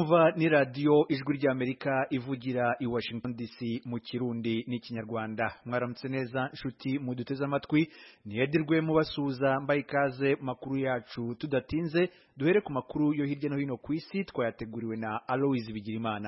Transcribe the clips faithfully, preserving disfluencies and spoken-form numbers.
mwumva ni radio ijwi ry'Amerika ivugira i Washington D C mu Kirundi n'ikinyarwanda. Mwaramutse neza nshuti muduteze amatwi, niyedirwe mu basuza mbaye ikaze makuru yacu tudatinze. Duhere ku makuru yo hirya no hino ku isi twayateguriwe na Aloise Bigirimana.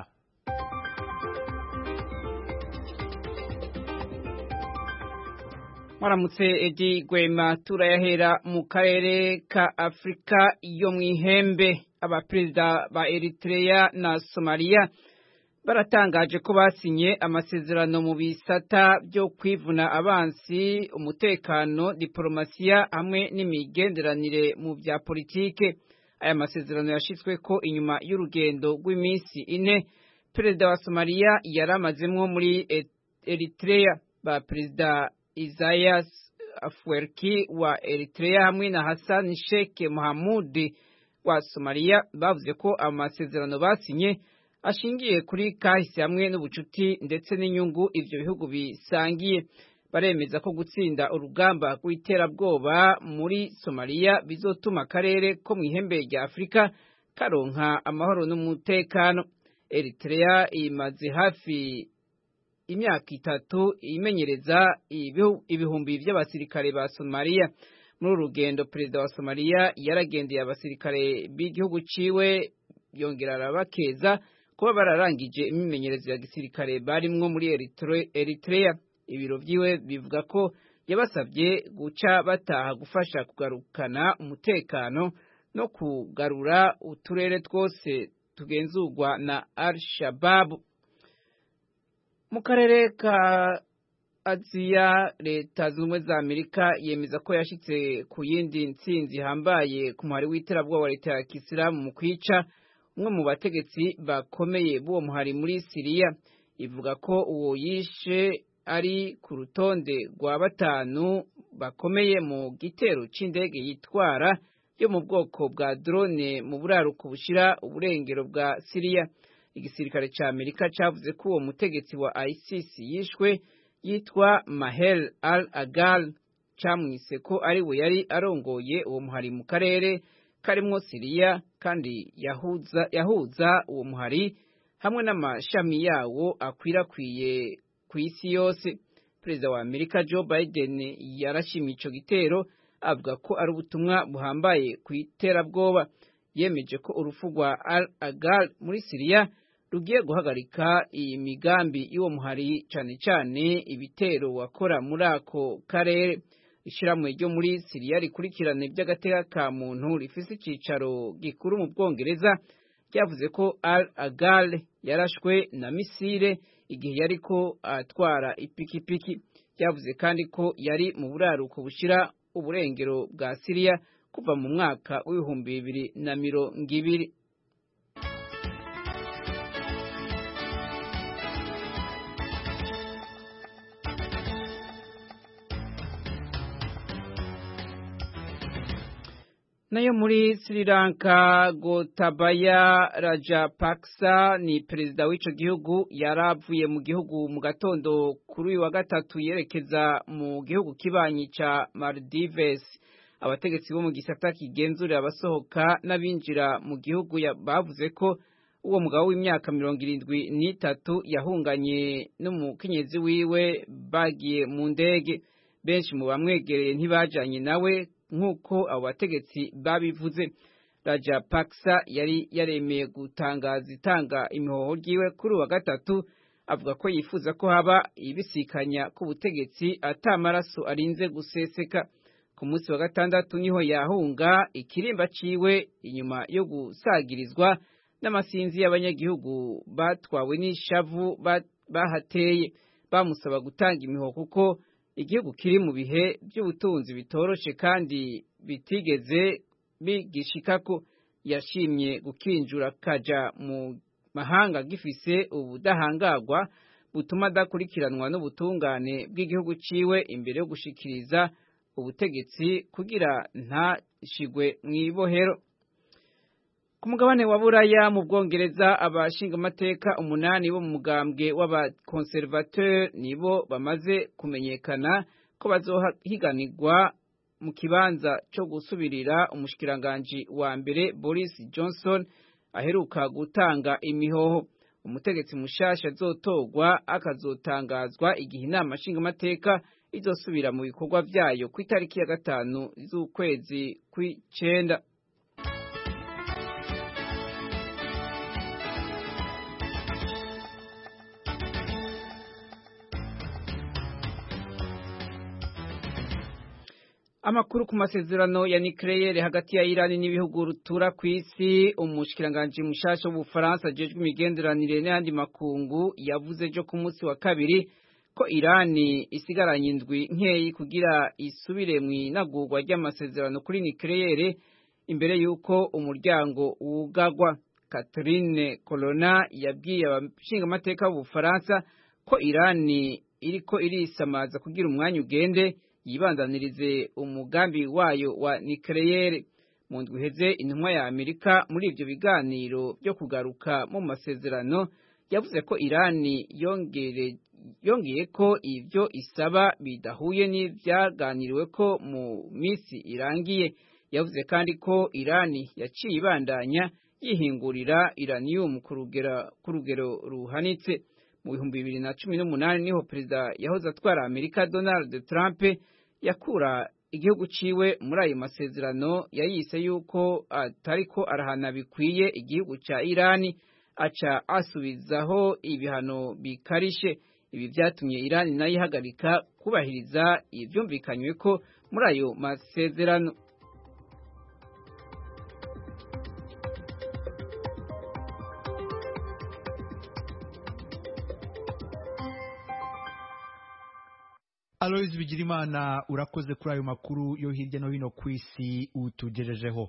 Mwaramutse Edi Gwema, turayahera mu karere ka Afrika yo mwihembe. Abaperezida ba Eritrea na Somalia baratangaje ko basinye amasezerano mu bisata byo kwivuna abansi, umutekano, diplomasiya hamwe n'imigenderanire mu bya politike. Aya masezerano yashitswe ko inyuma y'urugendo rw'iminsi ine perezida wa Somalia yaramazemwo muri Eritrea. Ba perezida Isaias Afwerki wa Eritrea hamwe na Hassan Sheikh Mohamud wa Somalia bavuze ko amasezerano basinye ashingiye kuri kahise hamwe n'ubucuti ndetse n'inyungu ivyo bihugu bisangiye. Baremeza ko gutsinda urugamba rw'iterabwoba muri Somalia bizotuma akarere ko mwihembe rya Afrika karonka amahoro n'umutekano. Eritrea imaze hafi imyaka itatu imenyereza ibihumbi by'abasirikare ba Somalia. Muri urugendo perezida wa Somalia yaragendeye abasirikare b'igihugu ciwe, yongera arabakeza kuba bararangije imimenyerezo ya gisirikare barimwo muri Eritrea. Ibiro vyiwe bivuga ko yabasabye guca bataha gufasha kugarukana umutekano no kugarura uturere twose tugenzurwa na Al-Shabaab. Mu karere ka Aziya, leta z'ubumwe za Amerika yemeza ko yashitse ku yindi ntsinzi hambaye ku muhari w'iterabwoba wa leta ya Kisilamu mu kwica umwe mu bategetsi bakomeye b'uwo muhari muri Siriya. Ivuga ko uwo yishe ari ku rutonde rwa batanu bakomeye mu gitero c'indege yitwara yo mu bwoko bwa drone mu buraruko bushira uburengero bwa Siriya. Igisirikare ca Amerika cavuze ko uwo mutegetsi wa ISIS yishwe yitwa Mahel al-Agal, camwise ko ari we yari arongoye uwo muhari mu karere karimwo Siriya kandi yahuza yahuza uwo muhari hamwe n'amashami yawo akwirakwiye ku isi yose. Perezida wa Amerika Joe Biden yarashimye ico gitero, avuga ko ari ubutumwa buhambaye ku iterabwoba. Yemeje ko urufu rwa al-Agal muri Siriya rugiye guhagarika iyi migambi y'uwo muhari, cane cane ibitero wakora muri ako karere. Ishiramwe ryo muri Siriya rikurikirana iby'agateka ka muntu rifise icicaro gikuru mu Bwongereza ryavuze ko al-Agal yarashwe na misile igihe yariko atwara ipikipiki. Ryavuze kandi ko yari mu buraruko bushira uburengero bwa Siriya kuva mu mwaka w'ibihumbi bibiri na mirongo ibiri. Nayo muri Sri Lanka, Gotabaya Rajapaksa ni perezida w'ico gihugu yaravuye mu gihugu mu gatondo kuri uyu wa gatatu yerekeza mu gihugu kibanyi ca Maldives. Abategetsi bo mu gisata kigenzurira abasohoka n'abinjira mu gihugu bavuze ko uwo mugabo w'imyaka mirongo irindwi n'itatu yahunganye n'umukenyezi wiwe bagiye mu ndege. Benshi mu bamwegereye ntibajanye nawe nk'uko abo bategetsi babivuze. Rajapaksa yari yaremeye gutangaza itanga imihoho ryiwe kuri uwa gatatu, avuga ko yifuza ko haba ibisikanya ku butegetsi atamaraso arinze guseseka. Ku munsi wa gatandatu niho yahunga ikirimba ciwe inyuma yo gusagirizwa n'amasinzi y'abanyagihugu batwawe n'ishavu bahateye. Bamusaba gutanga imihoho kuko igihugu kiri mu bihe by'ubutunzi bitoroshe kandi bitigeze bigishikako. Yashimye gukinjura kaja mu mahanga gifise ubudahangagwa butuma adakurikiranwa n'ubutungane bw'igihugu ciwe imbere yo gushikiriza ubutegetsi kugira ntashigwe mw'ibohero. Ku mugabane wa Buraya mu Bwongereza, abashinga amateka umunani bo mu mugambwe w'abakonservateur nibo bamaze kumenyekana ko bazohiganirwa mu kibanza cyo gusubirira umushikiranganje wa mbere Boris Johnson aheruka gutanga imihoho. Umutegetsi mushasha azotogwa akazotangazwa igihe inama nshingamateka izosubira mu bikorwa vyayo ku itariki ya gatanu z'ukwezi kw'icenda. Amakuru ku masezerano ya nucleaire hagati ya Iran n'ibihugu rutura kw'isi. Umushikiranganje mushasha w'Ubufaransa ajejwe imigenderanire n'andi makungu yavuze jo ku munsi wa kabiri ko Iran isigaranye indwi nkeyi kugira isubire mu inagurwa ry'amasezerano kuri nucleaire imbere yuko umuryango wugagwa. Catherine Colonna yabwiye abashinga amateka b'Ubufaransa ko Iran iriko irisamaza kugira umwanya ugende yibandanirize umugambi wayo wa nucleaire. Mu ndwi iheze intumwa ya Amerika muri ivyo biganiro byo kugaruka mu masezerano yavuze ko Iran yongere yongeye ko ivyo isaba bidahuye n'ivyaganiriwe ko mu misi irangiye. Yavuze kandi ko Iran yaciye ibandanya yihingurira uranium ku rugero ku rugero ruhanitse. Mu bihumbi bibiri na cumi n'umunani niho perezida yahoze atwara Amerika Donald Trump yakura igihugu ciwe muri ayo masezerano, yayise yuko atariko arahana bikwiye igihugu ca Iran, aca asubizaho ibihano bikarishe. Ibi vyatumye Iran nayo ihagarika kubahiriza ivyumvikanywe ko muri ayo masezerano. Aloys Bigirimana, urakoze kuri ayo makuru yo hirya no hino ku isi utugejejeho.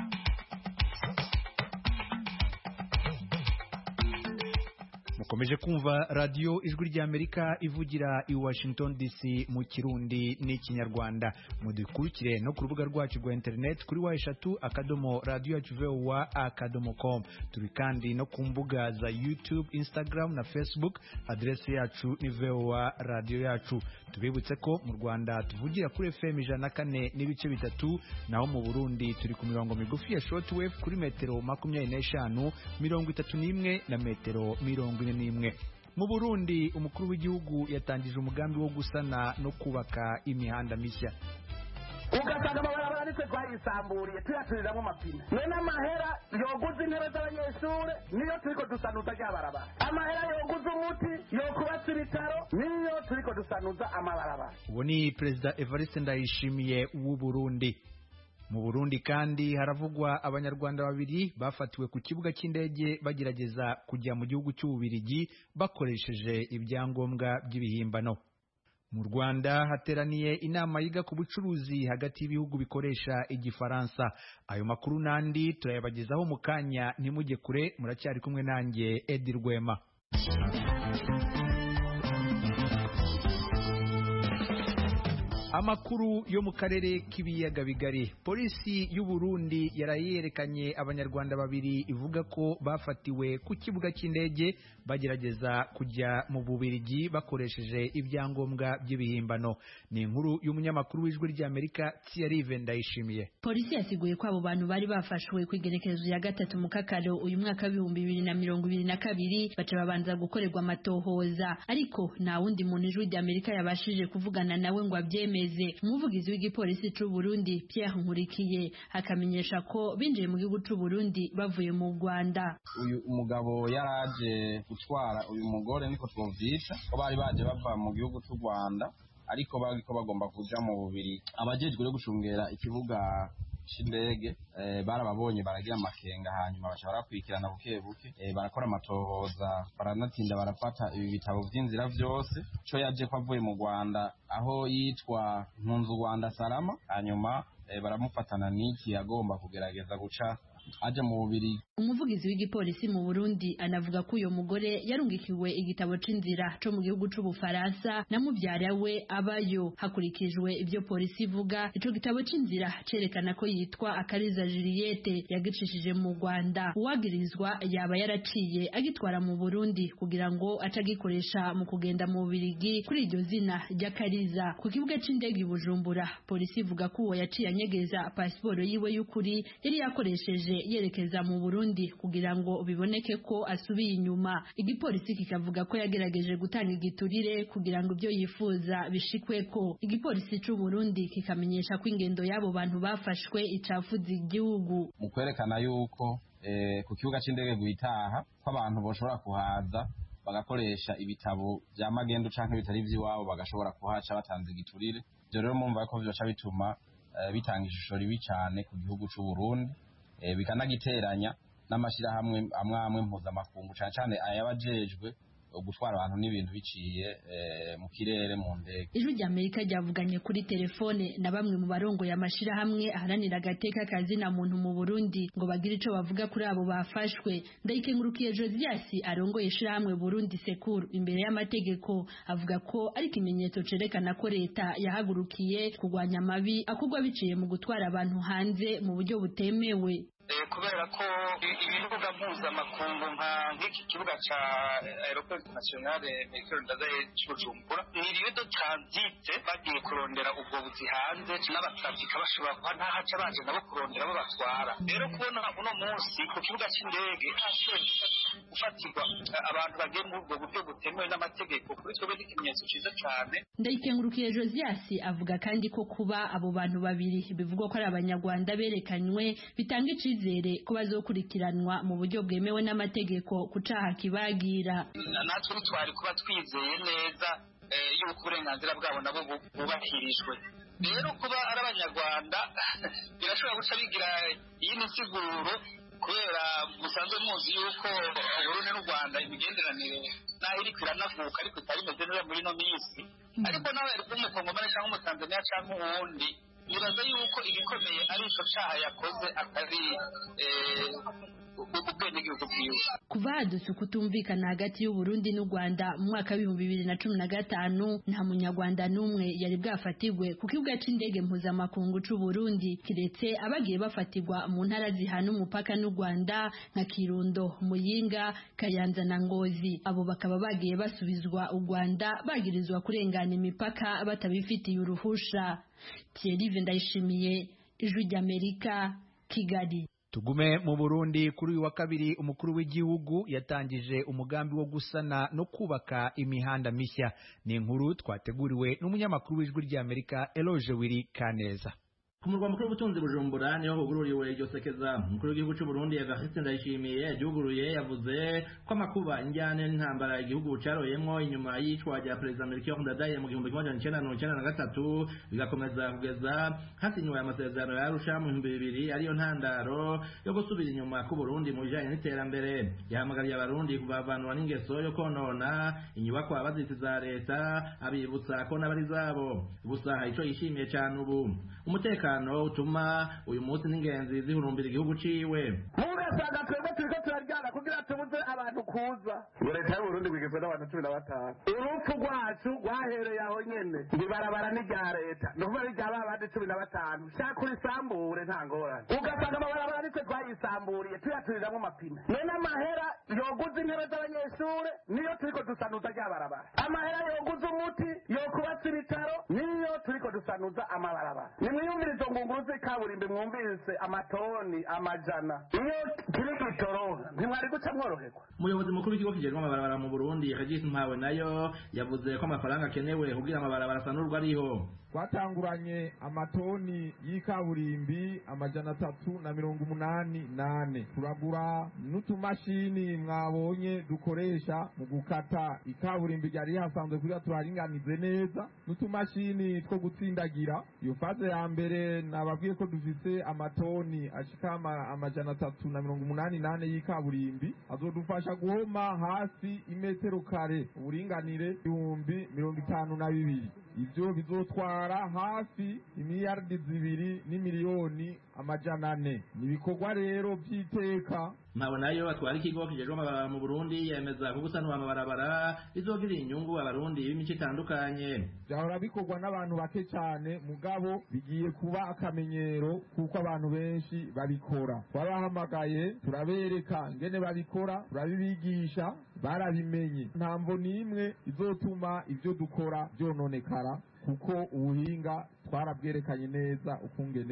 Mukomeje kumva radio Ijwi ry'Amerika ivugira i Washington D C mu Kirundi n'ikinyarwanda. Mudukurikire no ku rubuga rwacu rwa internet kuri wa eshatu akadomo radio yacu v o a akadomo com. Turi kandi no ku mbuga za YouTube, Instagram na Facebook. Adresse yacu ni v o a radio yacu. Tubibutse ko mu Rwanda tuvugira kuri F M ijana na kane n'ibice bitatu, naho mu Burundi turi ku mirongo migufi ya shortwave kuri metero makumyabiri n'eshanu, mirongo itatu n'imwe na metero mirongo ine n'imwe. Mu Burundi umukuru w'igihugu yatangije umugambi wo gusana no kubaka imihanda mishya. Ugasanga amabarabara nitwe twayisamburiye tuyaturiramo amapine, none amahera yoguza intebe z'abanyeshure niyo turiko dusanuza ry'abarabara, amahera yoguza umuti yokubatsa ibitaro niyo turiko dusanuza amabarabara. Uwo ni Perezida Evariste Ndayishimiye w'u Burundi. Mu Burundi kandi haravugwa abanyarwanda babiri bafatiwe ku kibuga cy'indege bagerageza kujya mu gihugu cy'Ububirigi bakoresheje ibyangombwa by'ibihimbano. Mu Rwanda hateraniye inama yiga ku bucuruzi hagati y'ibihugu bikoresha igifaransa. Ayo makuru nandi turayabagezaho mu kanya, ntimujye kure, muracyari kumwe nanjye Edi Rwema. Amakuru yo mu karere k'ibiyaga bigari. Polisi y'u Burundi yarayerekanye abanyarwanda babiri ivuga ko bafatiwe ku kibuga cy'indege bagerageza kujya mu Bubiligi bakoresheje ibyangombwa by'ibihimbano. Ni inkuru y'umunyamakuru w'Ijwi ry'Amerika Thierry Vendayishimiye. Polisi yasiguye ko abo bantu bari bafashwe ku igenekerezo ya gatatu mu Kakaro uyu mwaka w'ibihumbi bibiri na mirongo ibiri na kabiri, baca babanza gukorerwa amatohoza, ariko nta wundi muntu Ijwi ry'Amerika yabashije kuvugana nawe ngo abyeme. Umuvugizi w'igipolisi c'u Burundi Pierre Nkurikiye akamenyesha ko binjiye mu gihugu c'u Burundi bavuye mu Rwanda. Uyu umugabo yaraje gutwara uyu mugore niko twovyita, ko bari baje bava mu gihugu c'u Rwanda ariko bariko bagomba kuja mu Bubiligi. Abajejwe gucungera ikibuga c'indege eh, barababonye baragira amakenga, hanyuma baca barakurikirana buke buke, eh, barakora amatohoza, baranatinda barafata ibi bitabo vy'inzira vyose. Co yaje ko avuye mu Rwanda aho yitwa Mpunzu Rwanda Salama, hanyuma eh, baramufatana n'iki agomba kugerageza guca aje mu Bubiligi. Umuvugizi w'igipolisi mu Burundi anavuga ko uyo mugore yarungikiwe igitabo c'inzira co mu gihugu c'u Bufaransa na muvyara we abayo. Hakurikijwe ibyo polisi ivuga, ico gitabo c'inzira cerekana ko yitwa Akariza Juliette yagicishije mu Rwanda. Uwagirizwa yaba yaraciye agitwara mu Burundi kugira ngo atagikoresha mu kugenda mu Bubiligi kuri iryo zina ry'Akariza. Ku kibuga c'indege i Bujumbura, polisi ivuga ko uwo yaciye anyegeza pasiporo yiwe y'ukuri yari yakoresheje yaje yerekeza mu Burundi kugira ngo biboneke ko asubiye inyuma. Igipolisi kikavuga ko yagerageje gutanga igiturire kugira ngo ibyo yifuza bishikweko. Igipolisi c'u Burundi kikamenyesha ko ingendo y'abo bantu bafashwe icafuza igihugu. Mu kwerekana yuko eh, ku kibuga c'indege guitaha ko abantu boshobora kuhaza bagakoresha ibitabo vya magendu canke bitari vy'iwabo bagashobora kuhaca batanze igiturire. Ivyo rero mumva ko vyoca bituma uh, bitanga ishusho ribi cane ku gihugu c'u Burundi, e, bikanagiteranya n'amashirahamwe amwe amwe mpuzamakungu cane cane ayabajejwe gutwara abantu n'ibintu biciye e, mu kirere mu ndege. Ijwi rya Amerika ryavuganye kuri telefone na bamwe mu barongo y'amashirahamwe aharanira agateka kazi na muntu mu Burundi ngo bagire ico bavuga kuri abo bafashwe. Ndayikengurukiye Josias arongoye ishirahamwe Burundi Sekuru imbere y'amategeko avuga ko ari ikimenyetso cerekana ko leta yahagurukiye kurwanya amabi akugwa biciye mu gutwara abantu hanze mu buryo butemewe. Kubera ko ibibuga mpuzamakungu nka nk'iki kibuga ca Aeroport Nationale Melchior Ndadaye c'Ubujumbura ni lieu de transit bagiye kurondera ubwo buzi hanze n'abatrafika bashobora kuba ntahaca baje nabo kurondera abo batwara. Rero kubona uno munsi ku kibuga c'indege ufatirwa abantu bagiye muri ubwo buryo butemewe n'amategeko kuri twebwe ni ikimenyetso ciza cane. Ndayikengurukiye Josias avuga kandi ko kuba abo bantu babiri bivugwa ko ari abanyarwanda berekanywe bitanga icizere ko bazokurikiranwa mu buryo bwemewe n'amategeko ku caha kibagira. Natwe twari kuba twizeye neza yuko uburenganzira bwabo nabo bubahirijwe. Rero kuba ari abanyarwanda birashobora guca bigira iyi nsiguro kubera musanzwe muzi yuko Burundi n'u Rwanda imigenderanire naho iri kwiranavuka ariko itari imeze neza muri no minsi. Ariko nawe ari kumukongomane cyangwa umutanzania cyangwa uwundi nibaza yuko igikomeye ari ico caha yakoze atari ubwenegihugu bwiwe. Kuva hadutse kutumvikana hagati y'u Burundi n'u Rwanda mu mwaka w'ibihumbi bibiri na cumi na gatanu nta munyarwanda n'umwe yari bwafatirwe ku kibuga c'indege mpuzamakungu c'u Burundi kiretse abagiye bafatirwa mu ntara zihana umupaka n'u Rwanda nka Kirundo, Muyinga, Kayanza na Ngozi. Abo bakaba bagiye basubizwa u Rwanda bagirizwa kurengana imipaka batabifitiye uruhusha. Thierry Ndayishimiye, Ijwi ry'Amerika, Kigali. Tugume mu Burundi kuri uyu wa kabiri umukuru w'igihugu yatangije umugambi wo gusana no kubaka imihanda mishya. Ni inkuru twateguriwe n'umunyamakuru w'Ijwi ry'Amerika Eloge Wiri Kaneza. Ku murwa mukuru w'ubutunzi Bujumbura niho hugururiwe iryo sekeza. Umukuru w'igihugu cy'u Burundi Evariste Ndayishimiye yaryuguruye yavuze ko amakuba injyane n'intambara igihugu caroyemwo inyuma y'icwa rya Perezida Melchior Ndadaye mu gihumbi kimwe magana cenda mirongo icenda na gatatu bigakomeza kugeza hasinywe amasezerano ya Arusha mu bihumbi bibiri ariyo ntandaro yo gusubira inyuma ku Burundi mu bijanye n'iterambere. Yahamagariye abarundi kubavanwa n'ingeso yo konona inyubakwa baziti za leta abibutsa ko n'abari zabo. Gusa ico yishimiye cyane ubu umutekano utuma uyu munsi n'ingenzi zihurumbira igihugu ciwe. Mugasanga twebwe turiko turaryana kugira tubuze abantu kuza. Leta y'u Burundi igizwe n'abantu cumi na batanu. Urupfu rwacu rwahereye aho nyene ibarabara ni rya leta nukuvuga rya babandi cumi na batanu shaka urisambure nta ngorane. Ugasanga amabarabara nitwe twayisamburiye tuyaturiramwo amapine. None amahera yoguza intebe z'abanyeshure niyo turiko dusanuza rya barabara. Amahera yoguza umuti yokubatsa ibitaro niyo turiko dusanuza amabarabara. Nimwiyumvire izo ngunguruzi kaburimbi mwumvise amatoni amajana iyo kiri gitoro ntimwari guca mworoherwa. Umuyobozi mukuru w'ikigo kijejwe amabarabara mu Burundi Regis Mpawe nayo yavuze ko amafaranga akenewe kugira amabarabara asanurwa ariho. Twatanguranye amatoni y'ikaburimbi amajana atatu na mirongo umunani nane turagura n'utumashini mwabonye dukoresha mu gukata ikaburimbi ryari hasanzwe kugira turaringanize neza n'utumashini two gutsindagira. Iyo faze ya mbere nababwiye ko dufise amatoni ashika amajana atatu na mirongo umunani nane y'ikaburimbi azodufasha guhoma hasi imetero kare uburinganire ibihumbi mirongo itanu na bibiri. Ivyo bizotwara hafi imiliyardi zibiri n'imiliyoni amajana ane. Nibikorwa rero vy'iteka. Mpawe nayo atwara ikigo kijejwe amabarabara mu Burundi yemeza ko gusanura amabarabara bizogirira inyungu abarundi b'imico itandukanye. Byahora bikorwa n'abantu bake cyane mugabo bigiye kuba akamenyero kuko abantu benshi babikora. Twabahamagaye turabereka ngene babikora turabibigisha barabimenye. Ntamvo nimwe izotuma ivyo dukora byononekara kuko ubuhinga twarabwerekanye neza ukungene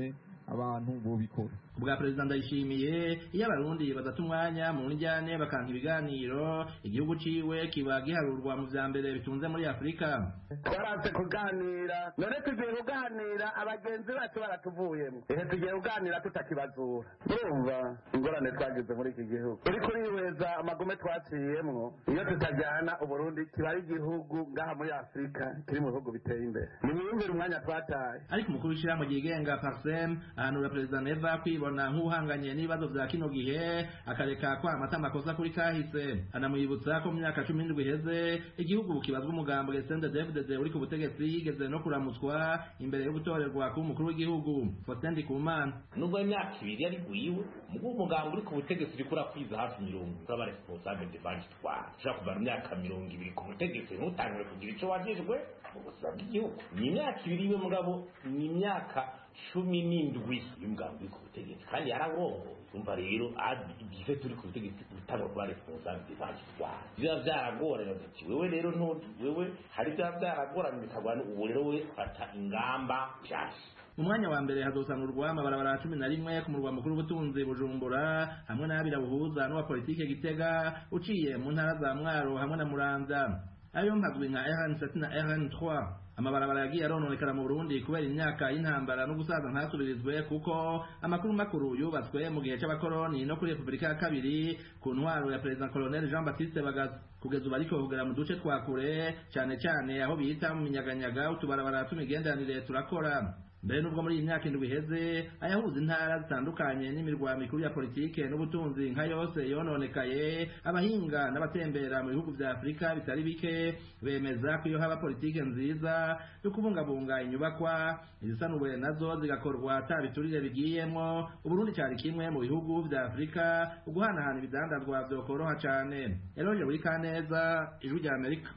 abantu bobikora. Ubwa Perezida Ndayishimiye iyo abarundi badata umwanya mu njyane bakanka ibiganiro igihugu ciwe kiba giharurwa mu vya mbere bitunze muri Afrika. Twaraze kuganira none tugiye kuganira abagenzi bacu baratuvuyemo ehe tugiye kuganira tutakibazura urumva ingorane twagize muri iki gihugu uri kuriweza amagume twaciyemwo iyo tutajyana uburundi kiba ari igihugu ngaha muri Afrika kiri mu bihugu biteye imbere nimwiyumvire umwanya twataye. Ariko umukuru w'ishirahamwe ryigenga Parsem ahanura Perezida Neva kwibona nk'uhanganye n'ibibazo vya kino gihe akareka kwamata amakosa kuri kahise. Anamwibutsa ko mu myaka cumi n'indwi iheze igihugu kibazwa umugambo C N D D F D D uri ku butegetsi yigeze no kuramutswa imbere yo gutorerwa ku mukuru w'igihugu Faustin Ndikumana. Nubwo imyaka ibiri yari guyiwe mugo umugambo uri ku butegetsi uri kurakwiza hafi mirongo z'aba responsable de banki twa ushaka kuva mu myaka mirongo ibiri ku butegetsi ntutangire kugira ico wajejwe ubuzima bw'igihugu. Ni imyaka ibiri iwe mugabo ni imyaka cumi n'indwi y'umugambo uri ku butegetsi kandi yararongo umva rero igihe turi ku butegetsi bitanga kuba responsable de banki twa biba vyaragorana biti wewe rero ntuti wewe hari bya byaragorana bikagwana ubu rero we fata ingamba byasi. Umwanya wa mbere hazosanurwa amabarabara cumi na rimwe ku murwa mukuru w'ubutunzi Bujumbura hamwe n'abira buhuza n'uwa politike Gitega uciye mu ntara za Mwaro hamwe na Muramvya. Ayo mpagwi nka R N sept na R N trois amabarabara yagiye arononekara mu Burundi kubera imyaka y'intambara no gusaza ntasubirizwe kuko amakuru makuru yubatswe mu gihe c'abakoroni no kuri Republika ya kabiri ku ntwaro ya President Colonel Jean Baptiste Bagaza. Kugeza ubu ariko kugera mu duce twa kure cyane cyane aho bita mu minyaganyaga utubarabara tumigenderanire turakora. Mbere nubwo muri iyi myaka indwi iheze ayahuza intara zitandukanye n'imirwa mikuru ya politike n'ubutunzi nka yose yononekaye, abahinga n'abatembera mu bihugu vya Afrika bitari bike bemeza ko iyo haba politike nziza yo kubungabunga inyubakwa izisanuwe nazo zigakorwa atabiturire bigiyemo, Uburundi cyari kimwe mu bihugu vya Afrika uguhanahana ibidandazwa vyokoroha cane. Eloge buri kaneza, Ijwi rya Amerika.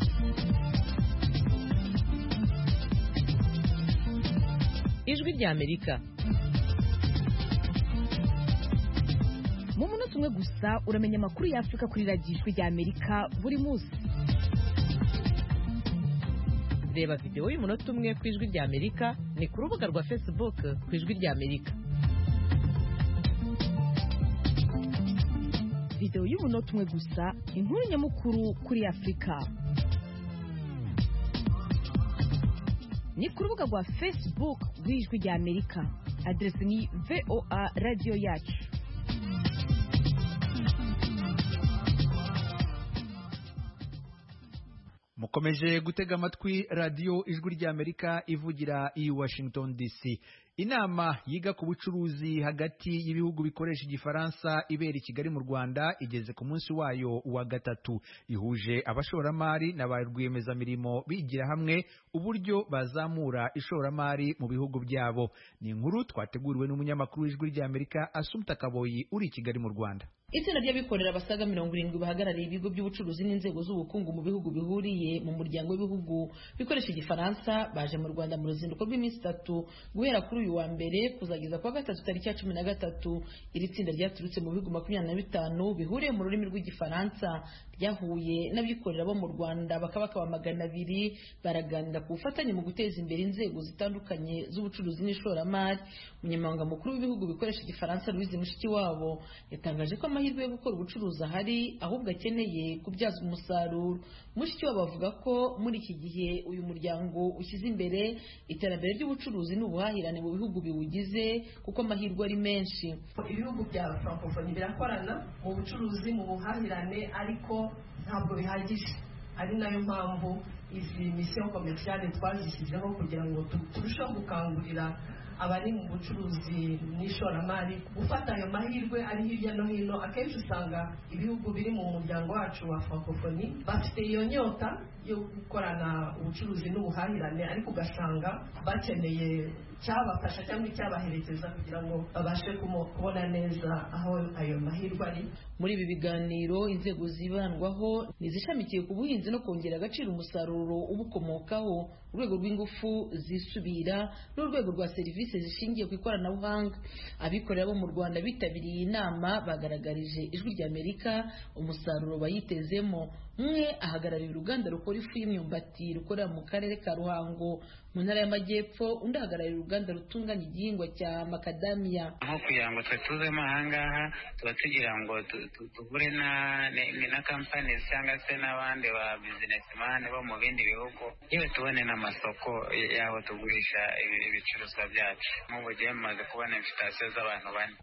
Ijwi rya Amerika. Mu munota umwe gusa uramenya amakuru ya Afrika kuri radiyo Ijwi rya Amerika buri munsi. Reba video y'umunota umwe ku Ijwi rya Amerika ni ku rubuga rwa Facebook ku Ijwi rya Amerika. Video y'umunota umwe gusa, inkuru nyamukuru kuri Afrika. Ni ku rubuga rwa Facebook rw'Ijwi rya Amerika. Adresi ni V O A Radio yacu. Mukomeje gutega amatwi radio Ijwi rya Amerika ivugira i Washington D C. Inama yiga ku bucuruzi hagati y'ibihugu bikoresha igifaransa ibera i Kigali mu Rwanda igeze ku munsi wayo wa gatatu. Ihuje abashoramari n'abarwiyemezamirimo bigira hamwe uburyo bazamura ishoramari mu bihugu byabo. Ni inkuru twateguriwe n'umunyamakuru w'Ijwi rya Amerika Assumpta Kaboyi uri i Kigali mu Rwanda. Itsinda ry'abikorera basaga mirongo irindwi bahagarariye ibigo by'ubucuruzi n'inzego z'ubukungu mu bihugu bihuriye mu muryango w'ibihugu bikoresha igifaransa baje mu Rwanda mu ruzinduko rw'iminsi itatu guhera kuri uyu wa mbere kuzageza kwa gatatu tariki ya cumi na gatatu. Iri tsinda ryaturutse mu bihugu makumyabiri na bitanu bihuriye mu rurimi rw'igifaransa ryahuye n'abikorera bo mu Rwanda bakaba bakaba magana abiri baraganira ku bufatanye mu guteza imbere inzego zitandukanye z'ubucuruzi n'ishoramari. Umunyamabanga mukuru w'ibihugu bikoresha igifaransa Louise Mushikiwabo yatangaje ko amahirwe yo gukora ubucuruzi ahari ahubwo akeneye kubyaza umusaruro. Mushikiwabo avuga ko muri iki gihe uyu muryango ushyize imbere iterambere ry'ubucuruzi n'ubuhahirane mu bihugu biwugize kuko amahirwe ari menshi. Ibihugu bya Francophonie birakorana mu bucuruzi mu buhahirane ariko ntabwo bihagije, ari nayo mpamvu izi mission commerciale twazishyizeho kugira ngo turusheho gukangurira abari mu bucuruzi n'ishoramari gufata ayo mahirwe ari hirya no hino. Akenshi usanga ibihugu biri mu muryango wacu wa Francophonie bafite iyo nyota yo gukorana ubucuruzi n'ubuhahirane ariko ugasanga bakeneye cyabafasha cyangwa icyabaherekeza kugira ngo babashe kubona neza aho ayo mahirwe ari. Muri ibi biganiro inzego zibandwaho nizishamikiye ku buhinzi no kongera agaciro umusaruro ubukomokaho, urwego rw'ingufu zisubira n'urwego rwa serivisi zishingiye ku ikoranabuhanga. Abikorera bo mu Rwanda bitabiriye inama bagaragarije Ijwi rya Amerika umusaruro bayitezemo. umwe ahagarariye uruganda rukora ifu y'imyumbati rukorera mu karere ka Ruhango mu ntara y'Amajyepfo, undi ahagarariye uruganda rutunganya igihingwa cya makadamiya. Aho kugira ngo twe tuzemo ahangaha tuba tugira ngo tuhure na na companies cyangwa se n'abandi ba businessman bo mu bindi bihugu, yewe tubone n'amasoko yaho tugurisha ibicuruzwa byacu. Mu gihe maze kubona invitation z'abantu bane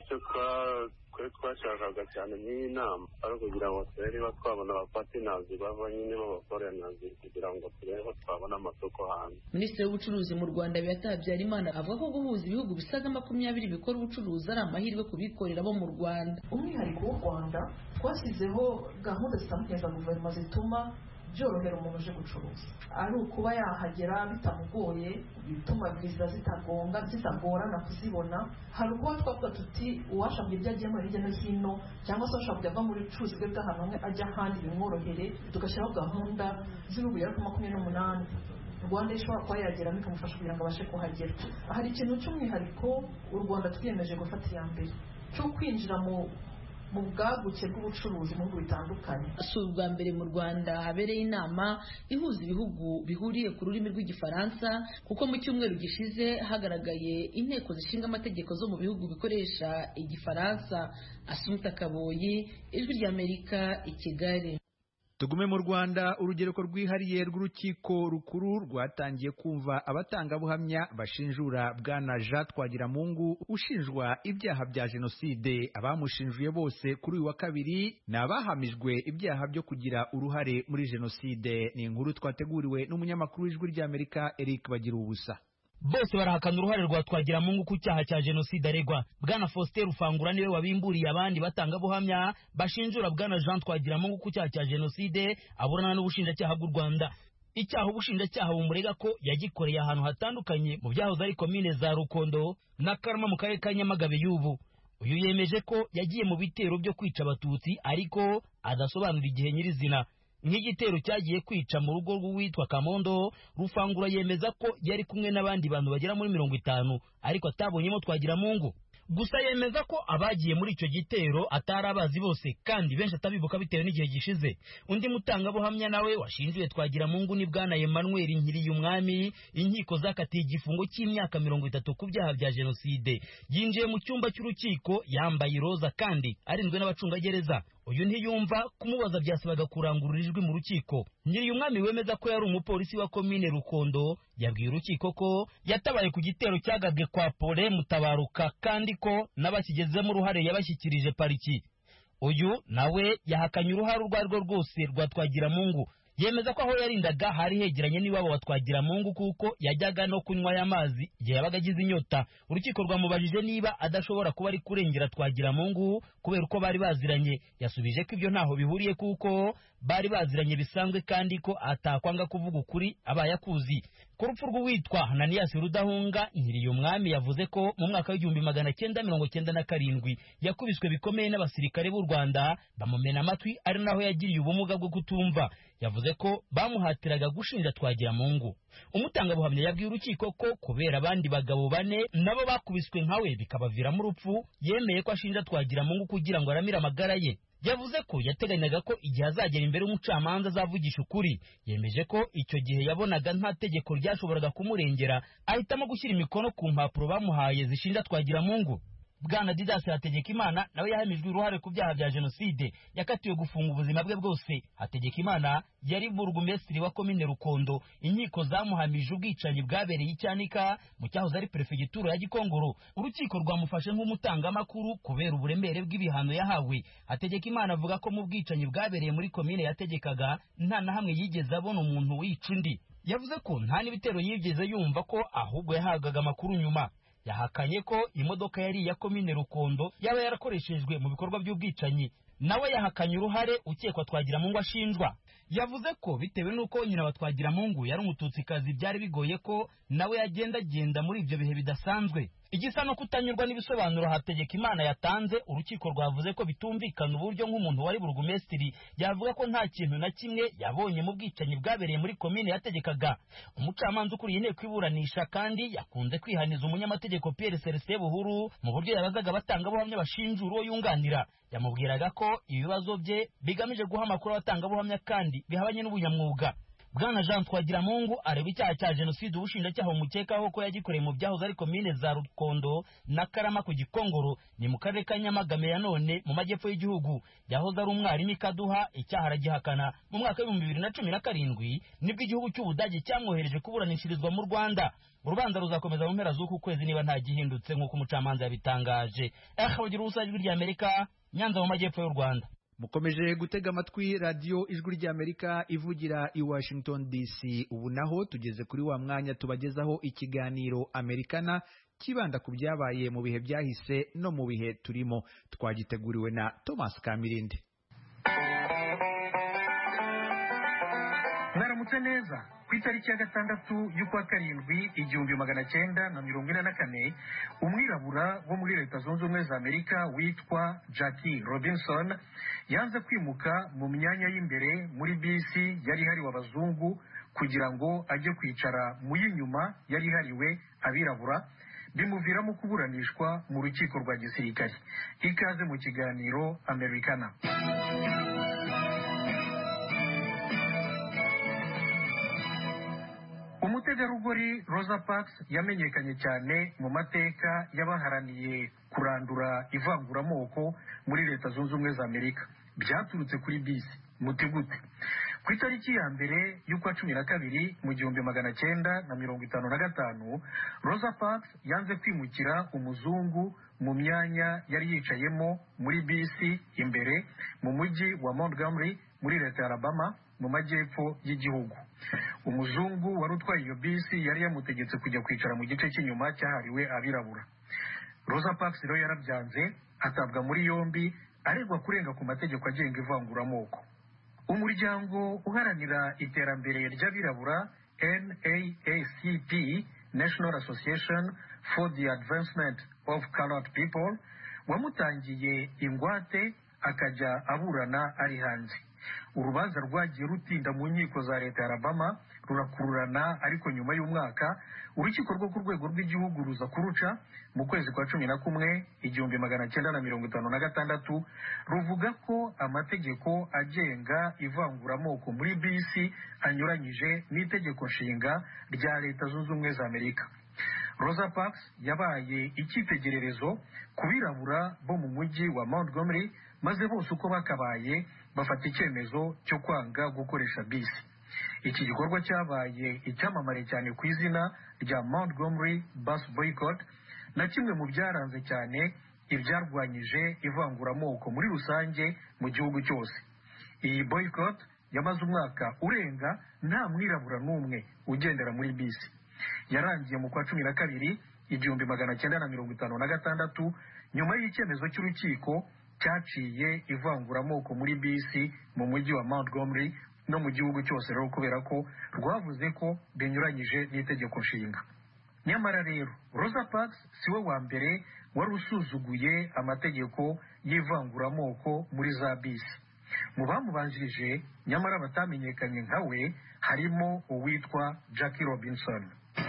kwe twashakaga cyane n'iyi nama ari kugira ngo turebe niba twabona abapatenazi bava nyine b'abaforenazi kugira ngo turebe ko twabona amasoko hanze. Minisitiri w'ubucuruzi mu Rwanda Beata Habyarimana avuga ko guhuza ibihugu bisaga makumyabiri bikora ubucuruzi ari amahirwe kubikorera bo mu Rwanda. Umwihariko w'u Rwanda twashyizeho gahunda zitandukanye za guverinoma zituma byorohera umuntu uje gucuruza, ari ukuba yahagera bitamugoye, bituma viza zitagonga zitagorana kuzibona. Hari ukuba twavuga tuti uwashaka ibyo agiyemo hirya no hino cyangwa se ushaka kujya ava muri curuzi bwe bw'ahantu hamwe ajya ahandi bimworohere, tugashyiraho gahunda z'ibihugu bigera kuri makumyabiri n'umunani Rwanda ishobora kuba yageramo ikamufasha kugira ngo abashe kuhagera. Hari ikintu cy'umwihariko u Rwanda twiyemeje gufata iya mbere cyo kwinjira mu mu bwaguke bw'ubucuruzi mu bihugu bitandukanye. Si ubwa mbere mu Rwanda habereye inama ihuza ibihugu bihuriye ku rurimi rw'igifaransa, kuko mu cyumweru gishize hagaragaye inteko zishinga amategeko zo mu bihugu bikoresha igifaransa. Asumta Kaboyi, Ijwi ry'Amerika, i Kigali. Tugume mu Rwanda, urugereko rwihariye rw'urukiko rukuru rwatangiye kumva abatangabuhamya bashinjura bwana Jean Twagiramungu ushinjwa ibyaha bya jenoside. Abamushinjuye bose kuri uyu wa kabiri ni abahamijwe ibyaha byo kugira uruhare muri jenoside. Ni inkuru twateguriwe n'umunyamakuru w'Ijwi ry'Amerika Eric Bagiruwubusa. Bose barahakana uruhare rwa Twagiramungu ku cyaha cya jenoside aregwa. Bwana Faustin Rufangura niwe wabimburiye abandi batangabuhamya bashinjura bwana Jean Twagiramungu ku cyaha cya jenoside aburana n'ubushinjacyaha bw'u Rwanda. Icyaha ubushinjacyaha bumurega ko yagikoreye ahantu hatandukanye mu byahoze ari komine za Rukondo na Karama mu karere ka Nyamagabe y'ubu. Uyu yemeje ko yagiye mu bitero byo kwica abatutsi ariko adasobanura igihe nyirizina. Nk'igitero cyagiye kwica mu rugo rw'uwitwa Kamondo, Rufangura yemeza ko yari kumwe n'abandi bantu bagera muri mirongo itanu ariko atabonyemo Twagiramungu. Gusa yemeza ko abagiye muri icyo gitero atari abazi bose kandi benshi atabibuka bitewe n'igihe gishize. Undi mutangabuhamya nawe washinjuye Twagiramungu ni bwana Emmanuel Nkiriyumwami. Inkiko zakatiye igifungo cy'imyaka mirongo itatu ku byaha bya jenoside. Yinjiye mu cyumba cy'urukiko yambaye iroza kandi arinzwe n'abacungagereza. Uyu ntiyumva kumubaza byasabaga kurangurura ijwi mu rukiko. Nkiriyumwami wemeza ko yari umupolisi wa komine Rukondo yabwiye urukiko ko yatabaye ku gitero cyagabwe kwa Pole Mutabaruka kandi ko n'abakigezemo uruhare yabashyikirije pariki. Uyu nawe yahakanye uruhare urwo arirwo rwose rwa Twagiramungu. Yemeza ko aho yarindaga hari hegeranye n'iwabo wa Twagiramungu kuko yajyaga no kunywa y'amazi igihe yabaga agize inyota. Urukiko rwamubajije niba adashobora kuba ari kurengera Twagiramungu kubera uko bari baziranye. Yasubije ko ibyo ntaho bihuriye kuko bari baziranye bisanzwe kandi ko atakwanga kuvuga ukuri abaye akuzi. Ku rupfu rw'uwitwa Hananias Rudahunga, Nkiriyumwami yavuze ko mu mwaka w'igihumbi magana cyenda mirongo cyenda na karindwi yakubiswe bikomeye n'abasirikare b'u Rwanda bamumena amatwi ari naho yagiriye ubumuga bwo kutumva. Yavuze ko bamuhatiraga gushinja Twagiramungu. Umutangabuhamya yabwiye urukiko ko kubera abandi bagabo bane nabo bakubiswe nkawe bikabaviramo urupfu, yemeye ko ashinja Twagiramungu kugira ngo aramire amagara ye. Yavuze ko yateganyaga ko igihe azagera imbere y'umucamanza azavugisha ukuri. Yemeje ko icyo gihe yabonaga nta tegeko ryashoboraga kumurengera, ahitamo gushyira imikono ku mpapuro bamuhaye zishinja Twagiramungu. Bwana Didas Hategekimana nawe yahamijwe uruhare ku byaha bya jenoside, yakatiwe gufunga ubuzima bwe bwose. Hategekimana yari burugumesitiri wa komine Rukondo. Inkiko zamuhamije ubwicanyi bwabereye icyanika mu cyahoze ari perefegitura ya Gikongoro. Urukiko rwamufashe nk'umutangamakuru kubera uburemere bw'ibihano yahawe. Hategekimana avuga ko mu bwicanyi bwabereye muri komine yategekaga nta na hamwe yigeze abona umuntu wica undi. Yavuze ko nta n'ibitero yigeze yumva ko ahubwo yahagaga amakuru nyuma. Yahakanye ko imodoka yari iya komine Rukondo yaba yarakoreshejwe mu bikorwa by'ubwicanyi. Nawe yahakanye uruhare ukekwa Twagiramungu ashinjwa. Yavuze ko bitewe n'uko nyina wa Twagiramungu yari umututsikazi byari bigoye ko nawe yagenda genda muri ibyo bihe bidasanzwe. igisa no kutanyurwa n'ibisobanuro Hategekimana yatanze, urukiko rwavuze ko bitumvikana uburyo nk'umuntu wari burugumesitiri yavuga ko nta kintu na kimwe yabonye mu bwicanyi bwabereye muri komine yategekaga. Umucamanza ukuriye inteko iburanisha kandi yakunze kwihaniza umunyamategeko Pierre Celestin Buhuru mu buryo yabazaga abatangabuhamya bashinjura uwo yunganira. Yamubwiraga ko ibibazo bye bigamije guha amakuru abatangabuhamya kandi bihabanye n'ubunyamwuga. Bwana Jean Twagiramungu areba icyaha cya jenoside ubushinjacyaha umukekaho ko yagikoreye mu byahoze ari komine za Rukondo na Karama ku Gikongoro ni mu karere ka Nyamagabe ya none mu majyepfo y'igihugu. Yahoze ari umwarimu Kaduha, icyaha aragihakana. Mu mwaka w'ibihumbi bibiri na cumi na karindwi nibwo igihugu cy'Ubudage cyamwohereje kuburanishirizwa mu Rwanda. Urubanza ruzakomeza mu mpera z'uku kwezi niba nta gihindutse nk'uko umucamanza yabitangaje. Ahagira ubusa ijwi ry'Amerika, Nyanza mu majyepfo y'u Rwanda. Mukomeje gutega amatwi radio ijwi ry'Amerika ivugira i Washington D C. Ubu naho tugeze kuri wa mwanya tubagezaho ikiganiro Amerikana kibanda ku byabaye mu bihe byahise no mu bihe turimo. Twagiteguriwe na Thomas Kamirinde. Mwaramutse neza. Ku itariki ya gatandatu y'ukwa karindwi igihumbi magana cyenda na mirongo ine na kane umwirabura wo muri Leta Zunze Ubumwe za Amerika witwa Jackie Robinson yanze kwimuka mu myanya y'imbere muri bisi yari hariwe abazungu kugira ngo ajye kwicara mu y'inyuma yari hariwe abirabura, bimuviramo kuburanishwa mu rukiko rwa gisirikare. Ikaze mu kiganiro Amerikana. Umutegarugori Rosa Parks yamenyekanye cyane mu mateka y'abaharaniye kurandura ivanguramoko muri Leta Zunze Ubumwe za Amerika. Byaturutse kuri bisi mutigute. Ku itariki ya mbere y'ukwa cumi na kabiri mu gihumbi magana cyenda na mirongo itanu na gatanu Rosa Parks yanze kwimukira umuzungu mu myanya yari yicayemo muri bisi imbere mu mujyi wa Montgomery muri Leta ya Alabama mu majyepfo y'igihugu. Umuzungu wari utwaye iyo bisi yari yamutegetse kujya kwicara mu gice cy'inyuma cyahariwe abirabura. Rosa Parks rero yarabyanze, atabwa muri yombi, aregwa kurenga ku mategeko agenga ivanguramoko. Umuryango uharanira iterambere ry'abirabura N A A C P, National Association for the Advancement of Colored People, wamutangiye ingwate akajya aburana ari hanze. Urubanza rwagiye rutinda mu nkiko za Leta ya Alabama rurakururana, ariko nyuma y'umwaka urukiko rwo ku rwego rw'igihugu ruza kuruca mu kwezi kwa cumi na kumwe igihumbi magana cyenda na mirongo itanu na gatandatu ruvuga ko amategeko agenga ivanguramoko muri bisi anyuranyije n'itegeko nshinga rya Leta Zunze Ubumwe za Amerika. Rosa Parks yabaye icyitegererezo ku birabura bo mu mujyi wa Montgomery, maze bose uko bakabaye bafata icyemezo cyo kwanga gukoresha bisi. Iki gikorwa cyabaye icyamamare cyane ku izina rya Montgomery Bus Boycott, na kimwe mu byaranze cyane ibyarwanyije ivanguramoko muri rusange mu gihugu cyose. Iyi boycott yamaze umwaka urenga nta mwirabura n'umwe ugendera muri bisi. Yarangiye mu kwa cumi na kabiri igihumbi magana cyenda na mirongo itanu na gatandatu nyuma y'icyemezo cy'urukiko cyaciye ivanguramoko muri bisi mu mujyi wa Montgomery no mu gihugu cyose rero, kubera ko rwavuze ko binyuranyije n'itegeko nshinga. Nyamara rero Rosa Parks siwe wa mbere wari usuzuguye amategeko y'ivanguramoko muri za bisi. Mu bamubanjirije nyamara batamenyekanye nkawe harimo uwitwa Jackie Robinson.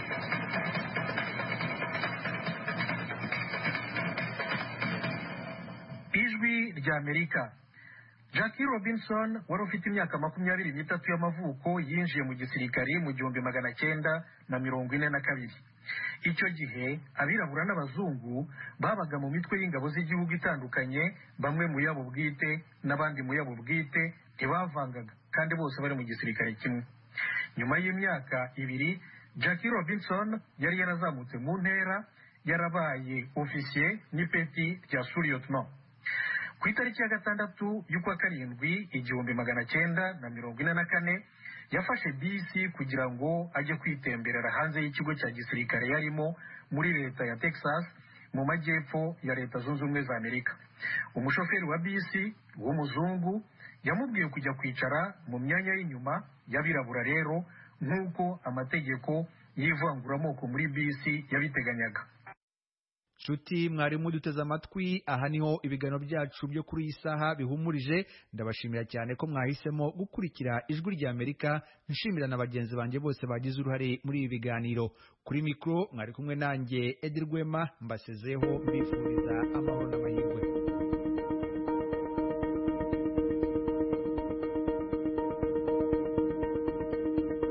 Ijwi rya Amerika. Jackie Robinson wari ufite imyaka makumyabiri n'itatu y'amavuko yinjiye mu gisirikari mu gihumbi magana cyenda na mirongo ine na kabiri. Icyo gihe abirabura n'abazungu babaga mu mitwe y'ingabo z'igihugu itandukanye, bamwe mu yabo bwite n'abandi mu yabo bwite, ntibavangaga kandi bose bari mu gisirikare kimwe. Nyuma y'imyaka ibiri Jackie Robinson yari yarazamutse mu ntera, yarabaye ofisiye n'ipeti rya suriyotno. Ku itariki ya gatandatu y'ukwa karindwi igihumbi magana cyenda na mirongo ine na kane yafashe bisi kugira ngo ajye kwitemberera hanze y'ikigo cya gisirikare yarimo muri Leta ya Texas mu majyepfo ya Leta Zunze Ubumwe za Amerika. Umushoferi wa bisi w'umuzungu yamubwiye kujya kwicara mu myanya y'inyuma y'abirabura rero nk'uko amategeko y'ivanguramoko muri bisi yabiteganyaga. Nshuti mwari muduteze amatwi, aha niho ibiganiro byacu byo kuri iyi saha bihumurije. Ndabashimira cyane ko mwahisemo gukurikira Ijwi rya Amerika. Nshimira na bagenzi banjye bose bagize uruhare muri ibi biganiro. Kuri mikro mwari kumwe nanjye Edi Rwema, mbasezeho mbifuriza amahoro n'amahirwe.